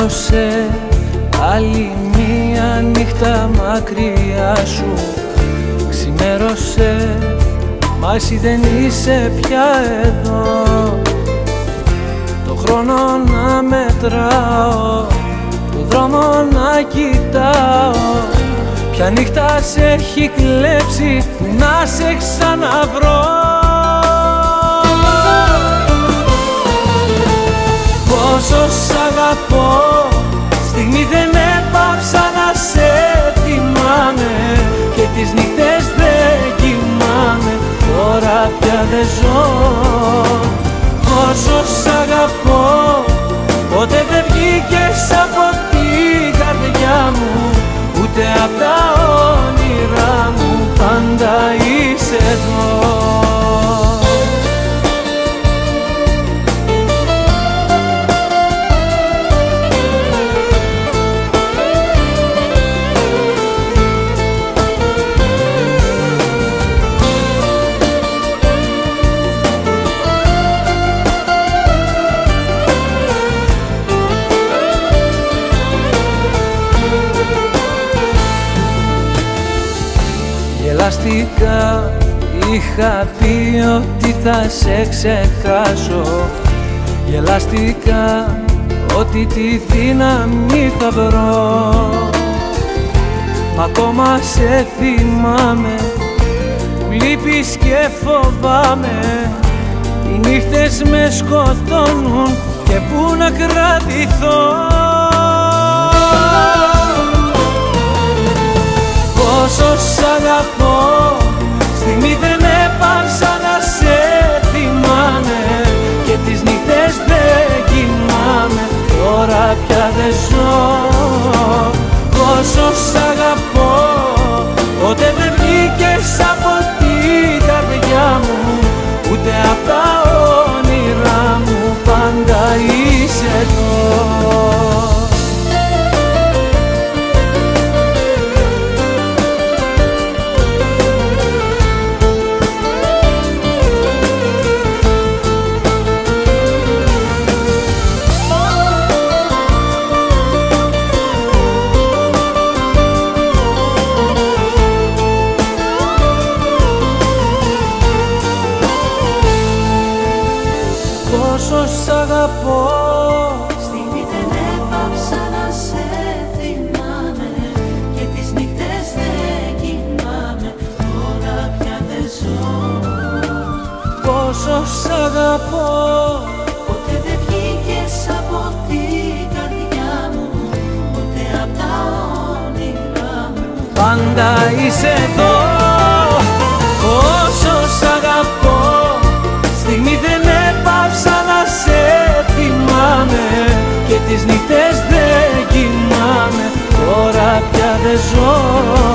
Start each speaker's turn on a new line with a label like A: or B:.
A: Ξημέρωσε άλλη μία νύχτα μακριά σου. Ξημέρωσε, μα εσύ δεν είσαι πια εδώ. Το χρόνο να μετράω, το δρόμο να κοιτάω. Ποια νύχτα σε έχει κλέψει να σε ξαναβρω. Πόσο σ' αγαπώ, στιγμή δεν έπαψα να σε θυμάμαι. Και τις νύχτες δεν κοιμάμαι, τώρα πια δεν ζω. Πόσο σ' αγαπώ, ποτέ δεν βγήκες από την καρδιά μου, ούτε απ' τα όνειρά μου, πάντα είσαι εδώ. Γελαστικά είχα πει ότι θα σε ξεχάσω. Γελαστικά ότι τη δύναμη θα βρω. Μα ακόμα σε θυμάμαι, που λείπεις και φοβάμαι. Οι νύχτες με σκοτώνουν και πού να κρατηθώ. Πόσο σ' αγαπώ, στιγμή δεν έπαψα να σε θυμάμαι. Και τις νύχτες δεν κοιμάμαι, τώρα πια δεν ζω. Πόσο σ' αγαπώ, ποτέ δεν βγήκες από την καρδιά μου, ούτε απ' τα όνειρά μου, πάντα είσαι εδώ. Πόσο σ' αγαπώ,
B: στιγμή δεν έπαψα να σε θυμάμαι. Και τις νύχτες δεν κοιμάμαι, τώρα πια δεν ζω.
A: πόσο σ' αγαπώ,
B: Ποτέ δεν βγήκες από την καρδιά μου, ούτε απ' τα όνειρά μου,
A: πάντα είσαι εδώ. Πόσο σ' αγαπώ, στιγμή δεν έπαψα να σε θυμάμαι. Και τις νύχτες δεν κοιμάμαι, τώρα πια δεν ζω.